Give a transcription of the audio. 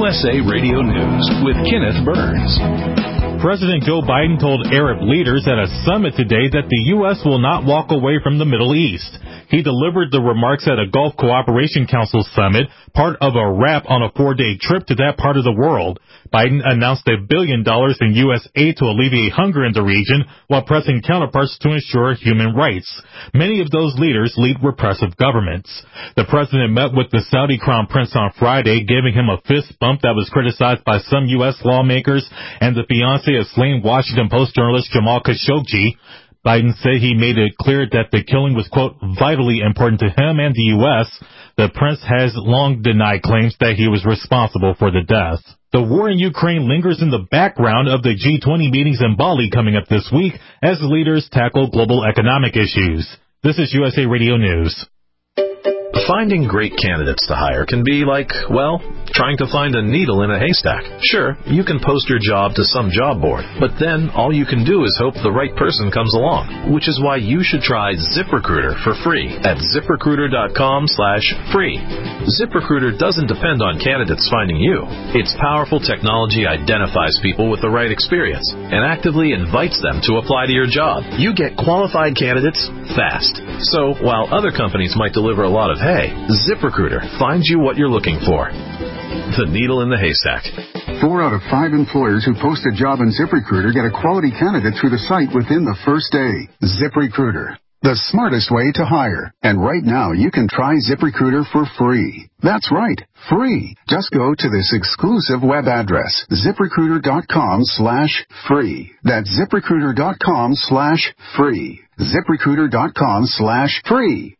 USA Radio News with Kenneth Burns. President Joe Biden told Arab leaders at a summit today that the U.S. will not walk away from the Middle East. He delivered the remarks at a Gulf Cooperation Council summit, part of a wrap on a 4-day trip to that part of the world. Biden announced $1 billion in U.S. aid to alleviate hunger in the region while pressing counterparts to ensure human rights. Many of those leaders lead repressive governments. The president met with the Saudi Crown Prince on Friday, giving him a fist bump that was criticized by some U.S. lawmakers and the fiancé of slain Washington Post journalist Jamal Khashoggi. Biden said he made it clear that the killing was, quote, vitally important to him and the U.S. The prince has long denied claims that he was responsible for the death. The war in Ukraine lingers in the background of the G20 meetings in Bali coming up this week as leaders tackle global economic issues. This is USA Radio News. Finding great candidates to hire can be like, well, trying to find a needle in a haystack. Sure, you can post your job to some job board, but then all you can do is hope the right person comes along, which is why you should try ZipRecruiter for free at ZipRecruiter.com/free. ZipRecruiter doesn't depend on candidates finding you. Its powerful technology identifies people with the right experience and actively invites them to apply to your job. You get qualified candidates fast. So while other companies might deliver a lot of hay, ZipRecruiter finds you what you're looking for. The needle in the haystack. 4 out of 5 employers who post a job on ZipRecruiter get a quality candidate through the site within the first day. ZipRecruiter, the smartest way to hire. And right now, you can try ZipRecruiter for free. That's right, free. Just go to this exclusive web address, ZipRecruiter.com/free. That's ZipRecruiter.com/free. ZipRecruiter.com/free.